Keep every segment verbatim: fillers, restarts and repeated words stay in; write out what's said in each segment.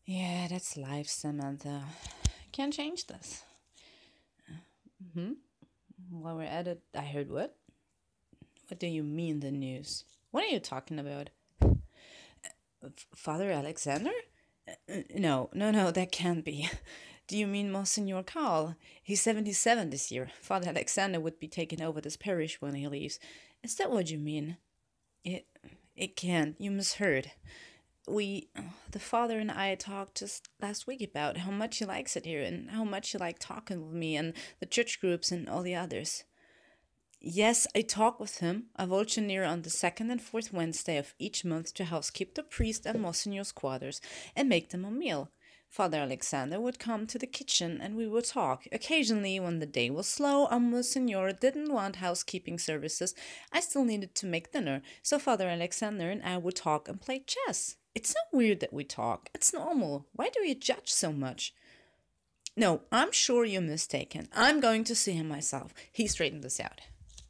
Yeah, that's life, Samantha. Can't change this. Hmm? While we're at it, I heard what? What do you mean, the news? What are you talking about? F- Father Alexander? Uh, No, no, no, that can't be. Do you mean Monsignor Carl? He's seventy-seven this year. Father Alexander would be taking over this parish when he leaves. Is that what you mean? It, it can't. You misheard. We, the father and I talked just last week about how much he likes it here and how much he liked talking with me and the church groups and all the others. Yes, I talk with him. I vulture near on the second and fourth Wednesday of each month to housekeep the priest and Monsignor's quarters and make them a meal. Father Alexander would come to the kitchen and we would talk. Occasionally, when the day was slow and Monsignor didn't want housekeeping services, I still needed to make dinner, so Father Alexander and I would talk and play chess. It's not weird that we talk. It's normal. Why do you judge so much? No, I'm sure you're mistaken. I'm going to see him myself. He straightened this out.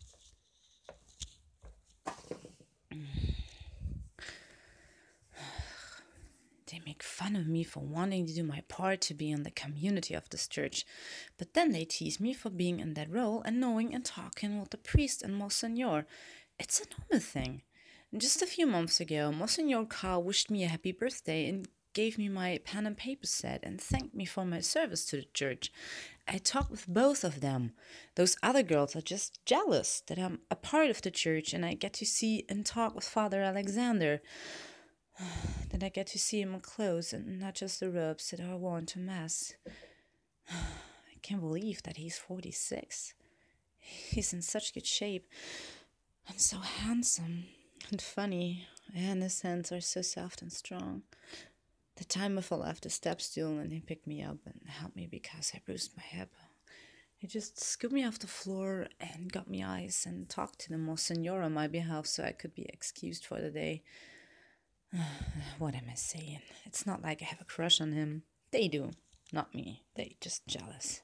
They make fun of me for wanting to do my part to be in the community of this church, but then they tease me for being in that role and knowing and talking with the priest and Monsignor. It's a normal thing. Just a few months ago, Monsignor Carl wished me a happy birthday and gave me my pen and paper set and thanked me for my service to the church. I talked with both of them. Those other girls are just jealous that I'm a part of the church and I get to see and talk with Father Alexander. That I get to see him close and not just the robes that are worn to Mass. I can't believe that he's forty-six. He's in such good shape and so handsome and funny, and his hands are so soft and strong. The time I fell off the step stool and he picked me up and helped me because I bruised my hip. He just scooped me off the floor and got me ice and talked to the Monsignor on my behalf so I could be excused for the day. What am I saying? It's not like I have a crush on him. They do, not me. They just jealous.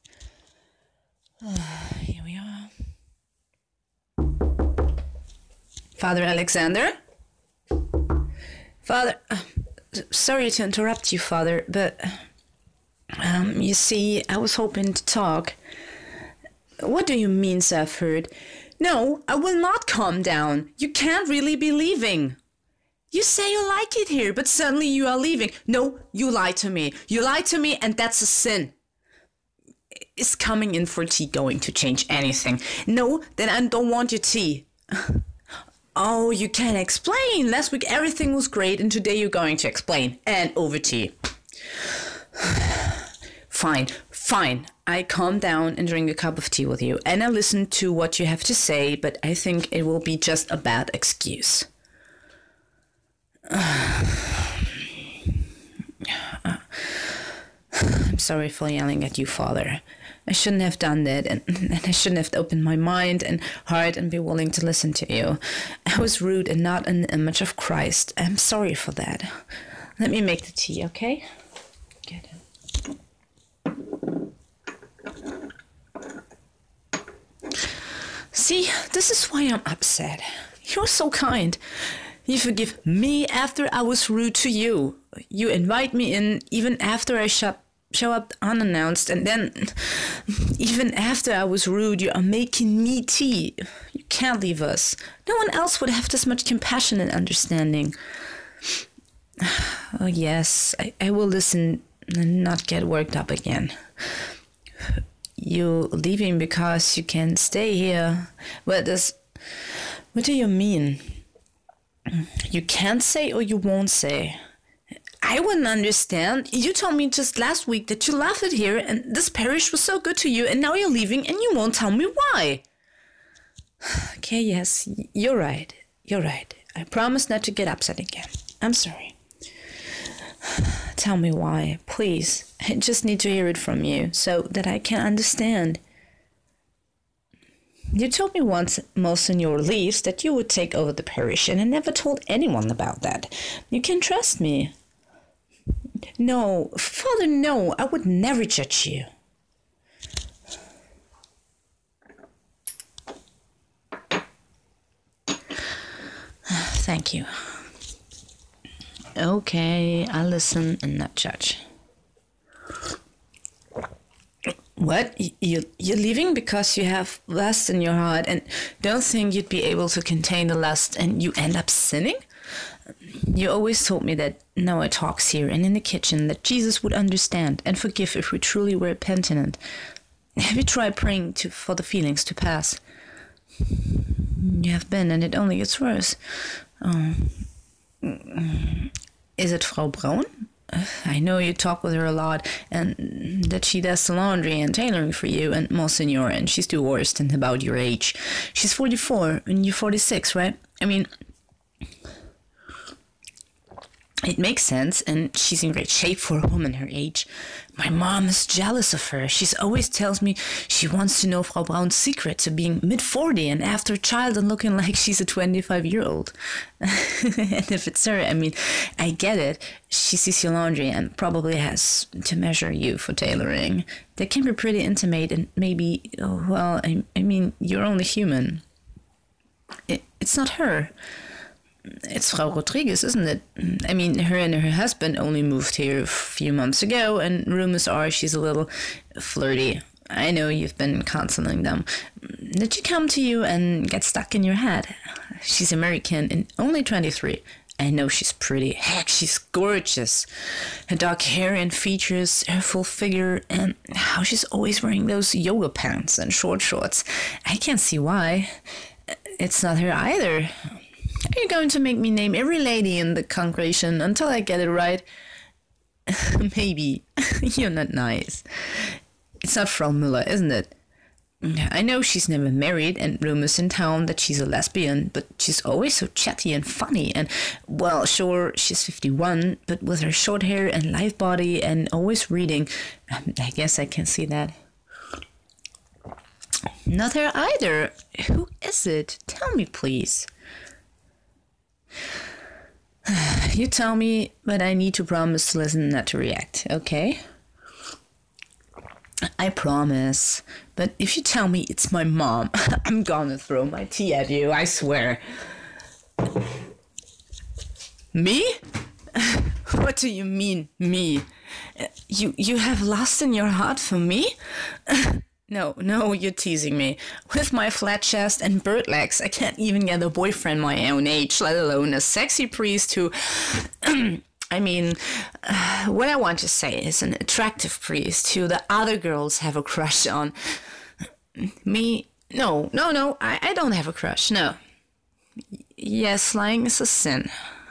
Here we are. Father Alexander? Father, uh, sorry to interrupt you, Father, but um, you see, I was hoping to talk. What do you mean, Safford? No, I will not calm down. You can't really be leaving. You say you like it here, but suddenly you are leaving. No, you lied to me. You lied to me, and that's a sin. Is coming in for tea going to change anything? No, then I don't want your tea. Oh, you can't explain. Last week everything was great, and today you're going to explain. And over tea. Fine, fine. I calm down and drink a cup of tea with you, and I listen to what you have to say, but I think it will be just a bad excuse. I'm sorry for yelling at you, Father. I shouldn't have done that, and, and I shouldn't have opened my mind and heart and be willing to listen to you. I was rude and not in the image of Christ. I'm sorry for that. Let me make the tea, okay? Get it. See, this is why I'm upset. You're so kind. You forgive me after I was rude to you. You invite me in even after I shut show up unannounced, and then even after I was rude, you are making me tea. You can't leave us. No one else would have this much compassion and understanding. Oh yes, I, I will listen and not get worked up again. You leaving because you can stay here. What does what do you mean? You can't say or you won't say. I wouldn't understand. You told me just last week that you loved it here and this parish was so good to you, and now you're leaving and you won't tell me why. Okay, yes, you're right. You're right. I promise not to get upset again. I'm sorry. Tell me why, please. I just need to hear it from you so that I can understand. You told me once Monsignor leaves that you would take over the parish, and I never told anyone about that. You can trust me. No, Father, no, I would never judge you. Thank you. Okay, I'll listen and not judge. What? You, you're leaving because you have lust in your heart and don't think you'd be able to contain the lust and you end up sinning? You always told me that now I talks here and in the kitchen that Jesus would understand and forgive if we truly were repentant. Have you tried praying to, for the feelings to pass? You have been, and it only gets worse. Oh. Is it Frau Braun? I know you talk with her a lot, and that she does the laundry and tailoring for you and Monsignor, and she's divorced and about your age. She's forty-four, and you're forty-six, right? I mean, it makes sense, and she's in great shape for a woman her age. My mom is jealous of her. She always tells me she wants to know Frau Braun's secret to being mid forty and after a child and looking like she's a twenty-five-year-old. And if it's her, I mean, I get it. She sees your laundry and probably has to measure you for tailoring. They can be pretty intimate and maybe, oh, well, I, I mean, you're only human. It, it's not her. It's Frau Rodriguez, isn't it? I mean, her and her husband only moved here a few months ago, and rumors are she's a little flirty. I know you've been counseling them. Did she come to you and get stuck in your head? She's American and only twenty-three. I know she's pretty. Heck, she's gorgeous. Her dark hair and features, her full figure, and how she's always wearing those yoga pants and short shorts. I can't see why. It's not her either. Are you going to make me name every lady in the congregation until I get it right? Maybe. You're not nice. It's not Frau Müller, isn't it? I know she's never married and rumors in town that she's a lesbian, but she's always so chatty and funny and, well, sure, she's fifty-one, but with her short hair and lithe body and always reading, I guess I can see that. Not her either. Who is it? Tell me, please. You tell me, but I need to promise to listen, not to react, okay? I promise. But if you tell me it's my mom, I'm gonna throw my tea at you, I swear. Me? What do you mean, me? You you have lust in your heart for me? No, no, you're teasing me. With my flat chest and bird legs, I can't even get a boyfriend my own age, let alone a sexy priest who... I mean, uh, what I want to say is an attractive priest who the other girls have a crush on. Me? No, no, no, I, I don't have a crush, no. Yes, lying is a sin.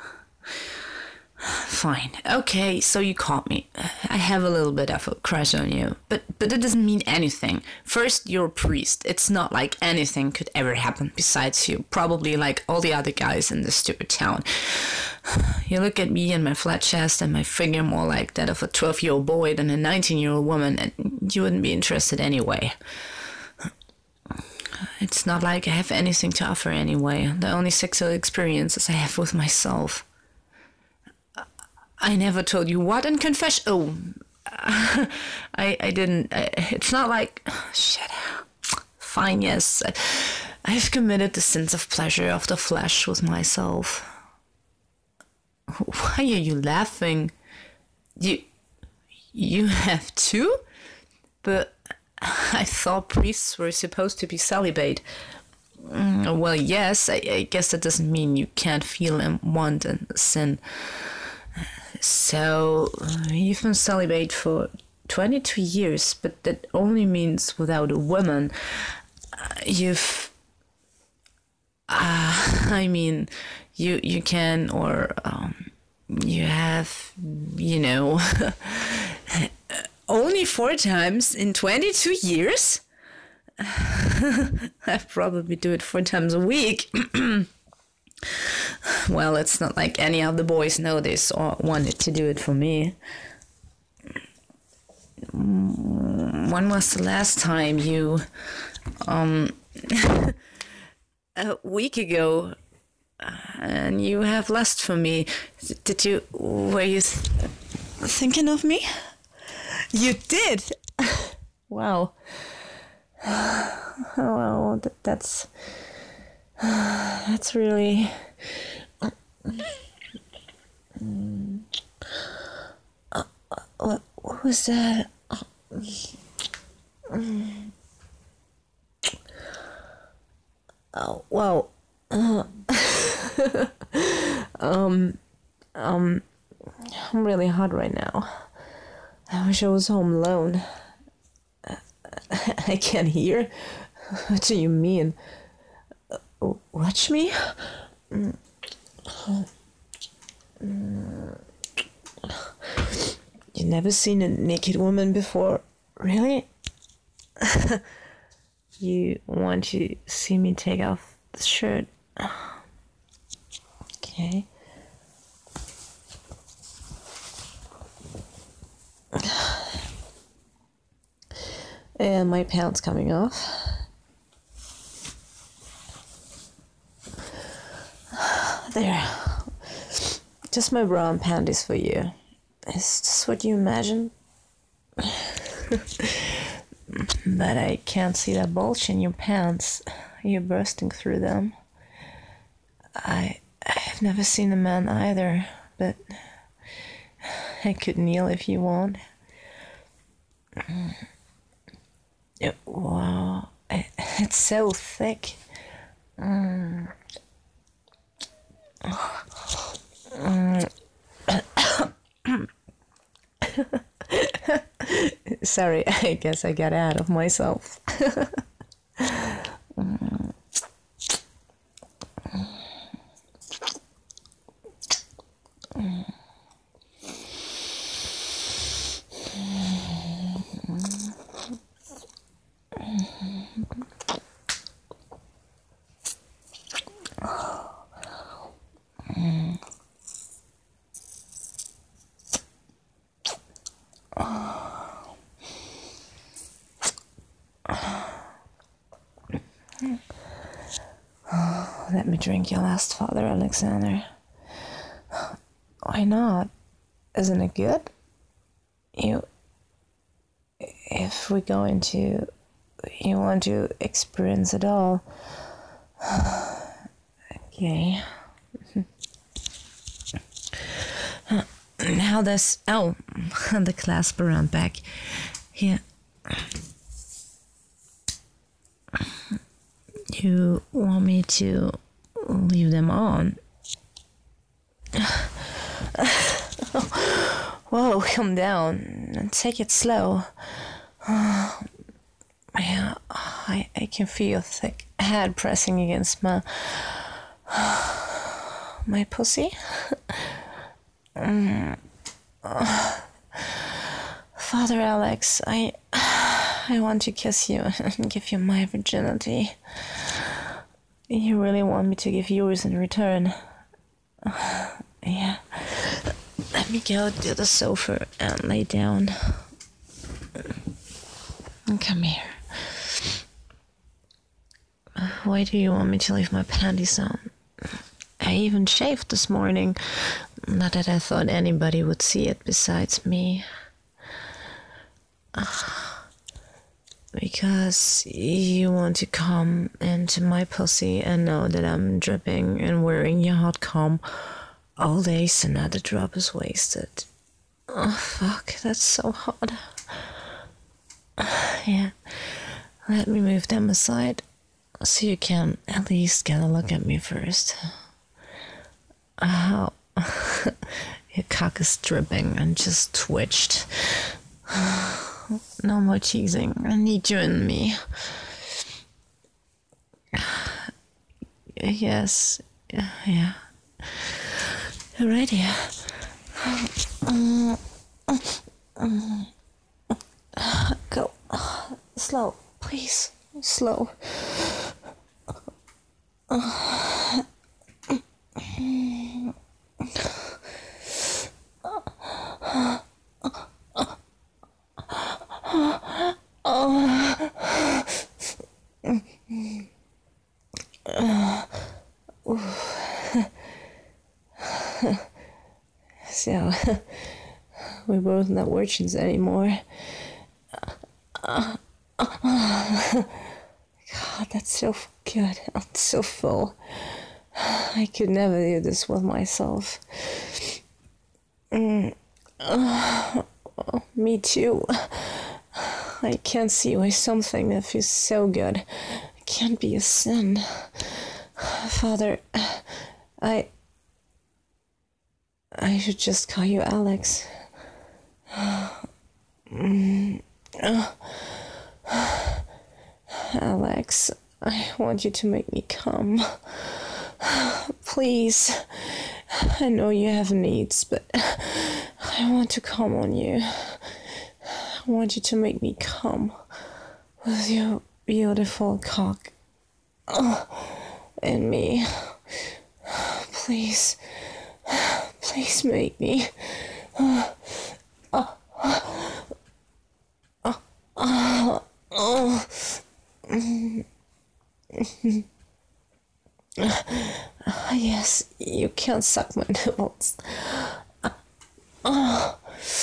Fine. Okay, so you caught me. I have a little bit of a crush on you. But but it doesn't mean anything. First, you're a priest. It's not like anything could ever happen besides you. Probably like all the other guys in this stupid town. You look at me and my flat chest and my figure more like that of a twelve-year-old boy than a nineteen-year-old woman, and you wouldn't be interested anyway. It's not like I have anything to offer anyway. The only sexual experiences I have with myself. I never told you what in confession. Oh, I I didn't. I, it's not like. Oh, shit. Fine, yes. I, I've committed the sins of pleasure of the flesh with myself. Why are you laughing? You you have too? But I thought priests were supposed to be celibate. Mm, well, yes. I, I guess that doesn't mean you can't feel and want and sin. So, uh, you've been celibate for twenty-two years, but that only means without a woman. Uh, you've... Uh, I mean, you you can, or um, you have, you know, only four times in twenty-two years? I probably do it four times a week. Well, it's not like any of the boys know this or wanted to do it for me. When was the last time you, um, a week ago, and you have lust for me? Did you, were you th- thinking of me? You did? Wow. Well, that, that's... That's really... Uh, what, what was that? Oh, well, uh, um, um, I'm really hot right now. I wish I was home alone. I can't hear. What do you mean? Uh, watch me? Mm. Mm. You never seen a naked woman before, really? You want to see me take off the shirt? Okay. And my pants coming off. There. Just my bra and panties for you. Is this what you imagine? But I can't see that bulge in your pants. You're bursting through them. I, I've never seen a man either, but I could kneel if you want. Wow, it, it's so thick. Mm. Mm. Sorry, I guess I got out of myself. mm. Mm. Let me drink your last, Father Alexander. Why not? Isn't it good? You, if we go into, you want to experience it all. Okay. How does, oh, the clasp around back. Here. You want me to leave them on? Whoa, calm down. Take it slow. Uh, yeah, I, I can feel your thick head pressing against my my pussy. mm. uh, Father Alex, I I want to kiss you and give you my virginity. You really want me to give yours in return? Uh, yeah. Let me go to the sofa and lay down. Come here. Why do you want me to leave my panties on? I even shaved this morning. Not that I thought anybody would see it besides me. Because you want to come into my pussy and know that I'm dripping and wearing your hot comb all day, so not a drop is wasted. Oh, fuck, that's so hot. Yeah, let me move them aside so you can at least get a look at me first. Ow. Your cock is dripping and just twitched. No more teasing. I need you in me. Yes. Yeah. Right here. Go. Slow. Please. Slow. So, we're both not virgins anymore. God, that's so good. I'm so full. I could never do this with myself. Uh, me too. I can't see why something that feels so good can't be a sin. Father, I... I should just call you Alex. Alex, I want you to make me come. Please. I know you have needs, but I want to come on you. I want you to make me come with your beautiful cock and me. Please. Please make me. Uh, uh, uh, uh, uh, yes, you can suck my nipples. Uh, uh,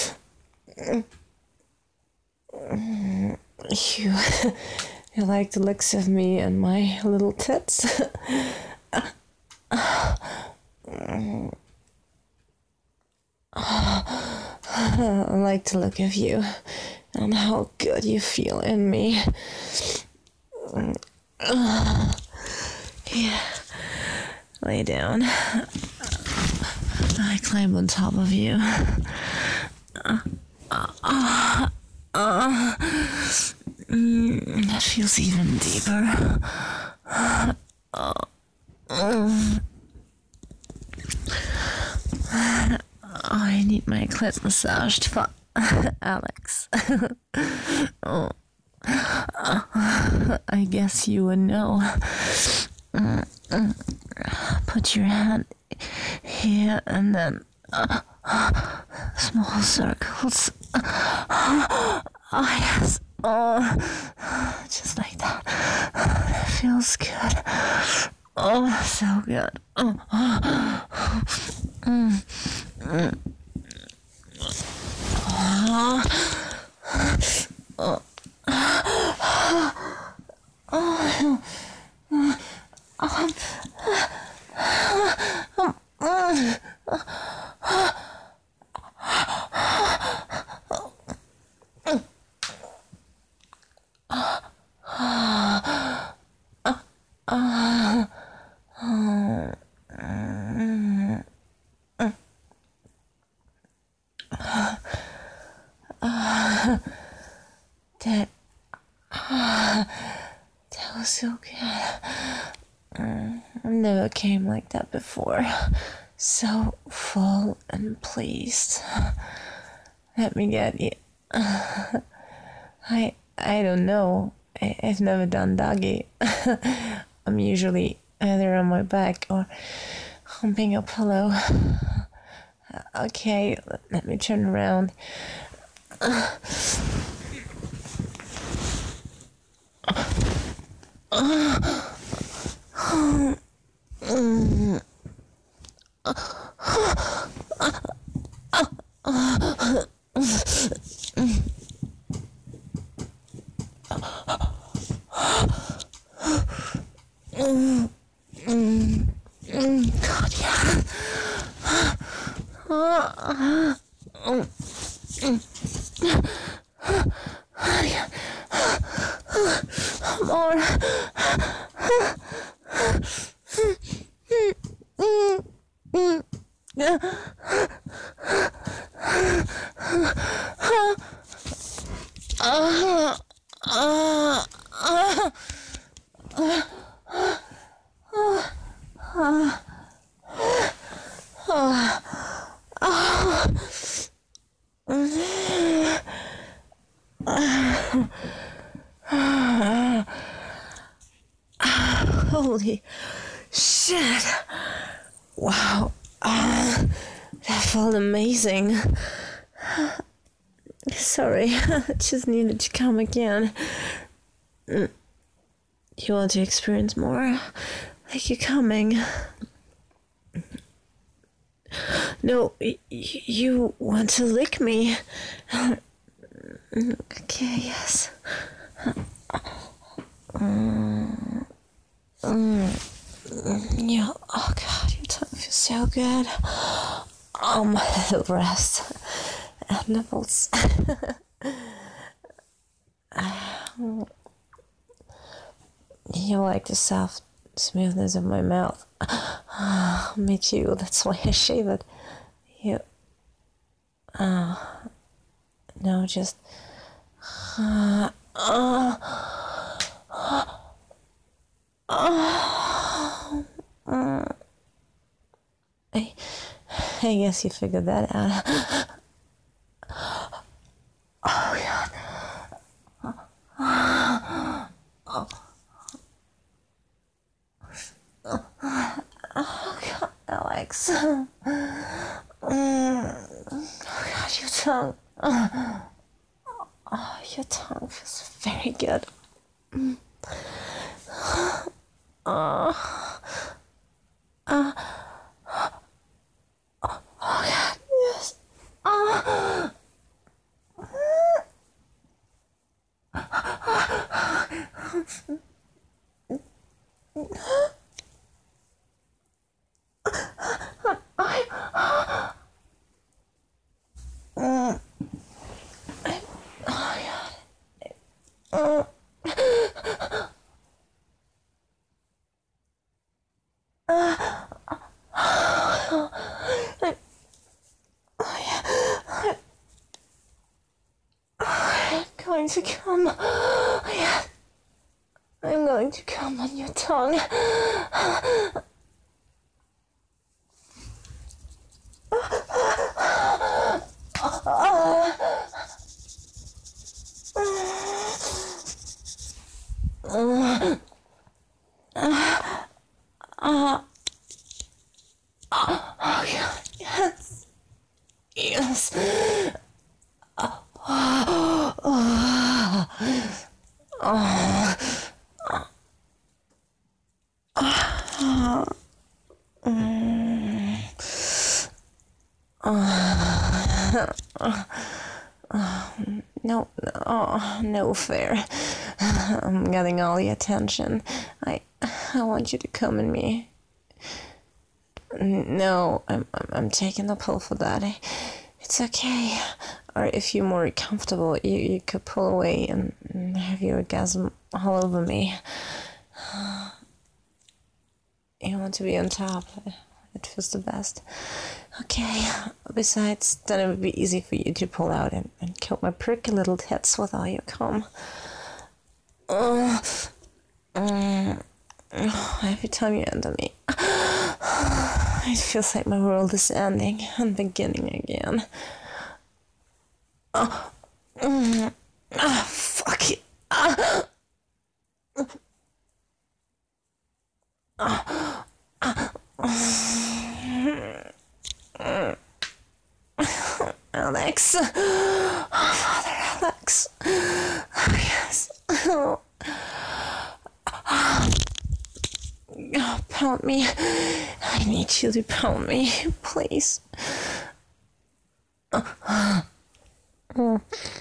you, you like the looks of me and my little tits? uh, uh, I like to look at you and how good you feel in me. Uh, yeah. Lay down. I climb on top of you. Uh, uh, uh, uh, mm, that feels even deeper. Uh, uh, I need my clit massaged, for Alex. Oh. Uh, I guess you would know. Uh, uh, put your hand here and then uh, uh, small circles. Uh, oh, yes. Oh, just like that. It feels good. Oh, so good. Oh, oh. Mm. Mm. Oh. Oh. Oh. Um. Um. That, uh, that was so good. Uh, I never came like that before. So full and pleased. Let me get you. Uh, I I don't know. I, I've never done doggy. I'm usually either on my back or humping a pillow. Okay, let, let me turn around. Uh, Uh, um, um, uh, uh, uh, uh, uh, um, um, um, God, yeah. Uh, uh, um, um, uh, yeah. More. Holy shit. Wow. Uh, that felt amazing. Sorry, I just needed to come again. You want to experience more? Like you're coming. No, y- you want to lick me. Okay, yes. Mm. Mm. Yeah, oh God, your tongue feels so good. Um, the rest. nipples. You like the soft smoothness of my mouth. Me too, that's why I shave it. You... Uh, no, just... Uh, uh, uh, uh, I, I guess you figured that out. Oh, God. Oh. Oh, God, Alex. Oh, God, your tongue. Oh, your tongue feels very good. Oh, uh, oh, God, yes. Oh. I'm going to come. Yeah. I'm going to come on your tongue. Oh, yes. Yes. Oh. Oh. Oh. Oh. Mm. Oh. Oh. No, oh, no fair. I'm getting all the attention. I, I want you to come in me. No, I'm, I'm, I'm taking the pill for that. It's okay. Or if you're more comfortable, you, you could pull away and, and have your orgasm all over me. You want to be on top. It feels the best. Okay. Besides, then it would be easy for you to pull out and, and kill my pricky little tits with all your cum. Uh, uh, every time you enter me, it feels like my world is ending and beginning again. Oh, mm, ah, fuck it. Ah. Ah. Ah. Alex. Oh, Father Alex. Oh, yes. Oh. Oh, pound me. I need you to pound me, please. Oh. Oh.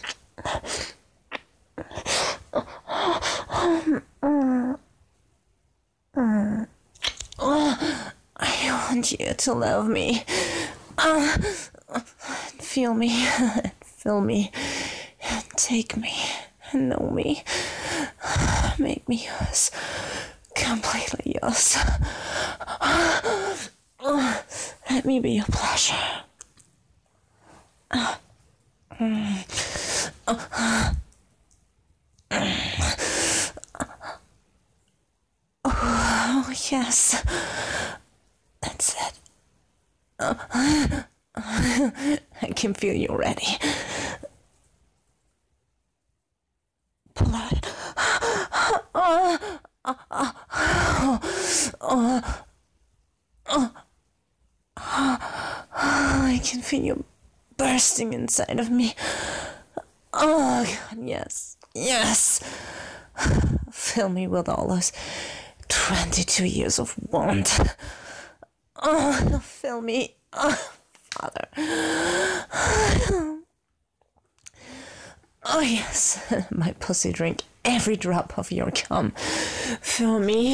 Oh. I want you to love me. Uh, feel me. Feel me. Take me. Know me. Make me yours. Completely yours. Let me be your pleasure. Oh, yes. That's it. I can feel you already. Pull out. Oh, oh, oh, oh, oh, oh, I can feel you bursting inside of me. Oh, God, yes, yes. Fill me with all those twenty-two years of want. Oh, fill me. Oh, Father. Oh, yes. My pussy drink every drop of your cum. Fill me.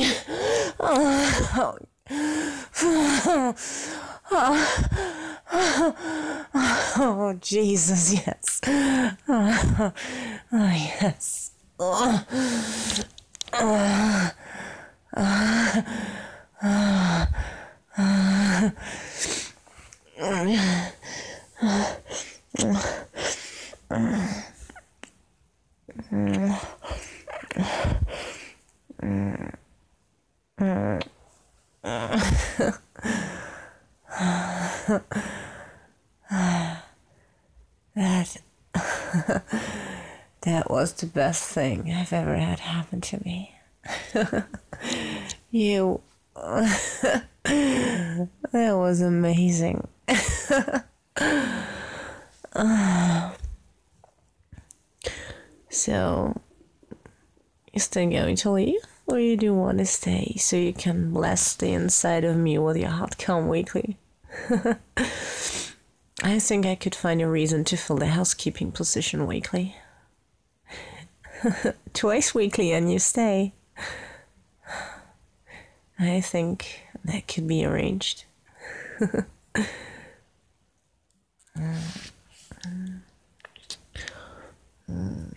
Oh, oh. Oh. Oh. Oh, Jesus, yes. Oh, oh yes. Oh. Uh, uh, uh, uh, that that was the best thing I've ever had happen to me. You that was amazing. So, you still going to leave? Or you do want to stay so you can bless the inside of me with your hot cum weekly? I think I could find a reason to fill the housekeeping position weekly. Twice weekly and you stay. I think that could be arranged. mm. Mm.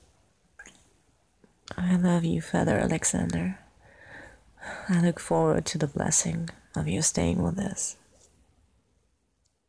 I love you, Father Alexander. I look forward to the blessing of you staying with us.